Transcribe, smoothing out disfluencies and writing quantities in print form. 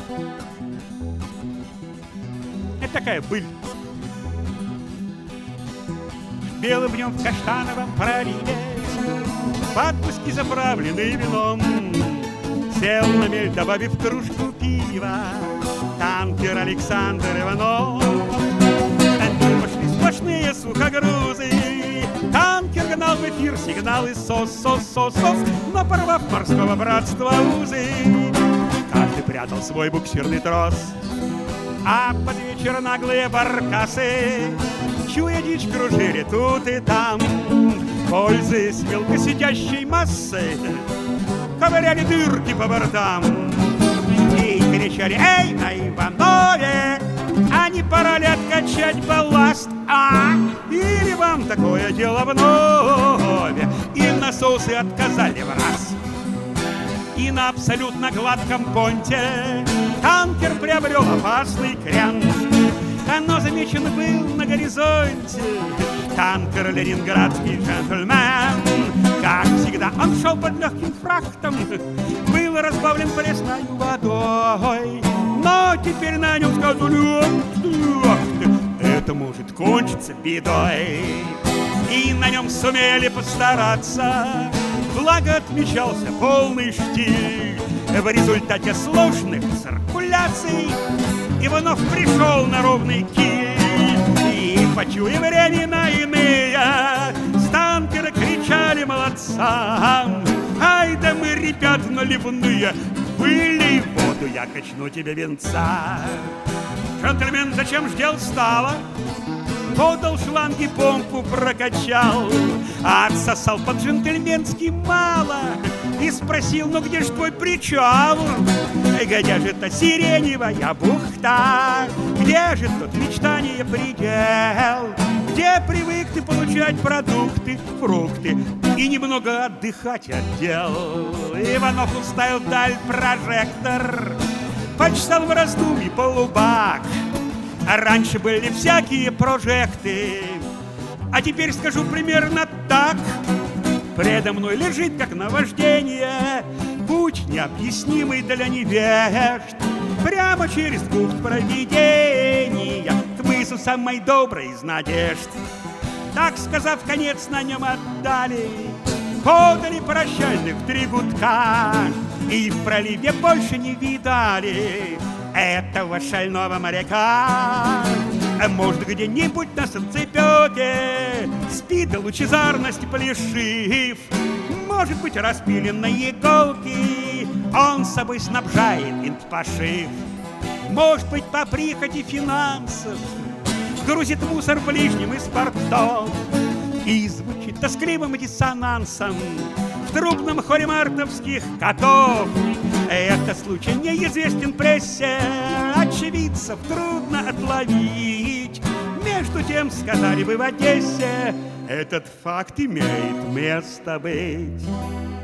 Это такая быль. Белым днем в каштановом проливе подпуски заправлены вином. Сел на мель, добавив кружку пива, танкер Александр Иванов. Пошли сплошные сухогрузы, танкер гнал в эфир сигналы сос-сос-сос-сос, но порвав морского братства узы, каждый прятал свой буксирный трос. А под вечер наглые баркасы, чуя дичь, кружили тут и там, пользуясь мелкосидящей массой, ковыряли дырки по бортам и кричали: «Эй, на Иванове, а не пора ли откачать балласт? Или вам такое дело вновь?» И насосы отказали в раз. И на абсолютно гладком понте танкер приобрел опасный крян. Но замечен был на горизонте танкер «Ленинградский джентльмен». Как всегда, он шел под легким фрахтом, был разбавлен пресной водой. Но теперь на нем сказали: это может кончиться бедой. И на нем сумели постараться, благо отмечался полный штиль. В результате сложных циркуляций Иванов пришел на ровный киль. И, почуя времена иные, с танкера кричали молодцам: «Ай да мы, ребят, наливные, вылей воду, я качну тебе венца». Джентльмен зачем ж дел стало? Подал шланги, помпу прокачал, отсосал по-джентльменски мало и спросил: «Ну где ж твой причал? Где же та сиреневая бухта? Где же тот мечтание предел? Где привык ты получать продукты, фрукты и немного отдыхать от дел?» Иванов уставил вдаль прожектор, почесал в раздумье полубак. А раньше были всякие прожекты, а теперь скажу примерно так. Предо мной лежит, как наваждение, путь необъяснимый для невежд, прямо через бухт провидения к мысу самой доброй из надежд. Так сказав, конец на нем отдали, подали прощальных 3 гудка и в проливе больше не видали этого шального моряка. Может, где-нибудь на солнцепёке спит до лучезарности плешив, может быть, распилен на иголки, он с собой снабжает инт-пошив. Может быть, по прихоти финансов грузит мусор ближним из портов и звучит тоскливым диссонансом в трубном хоре мартовских котов. Это случай неизвестен прессе, очевидцев трудно отловить. Между тем, сказали бы в Одессе, этот факт имеет место быть.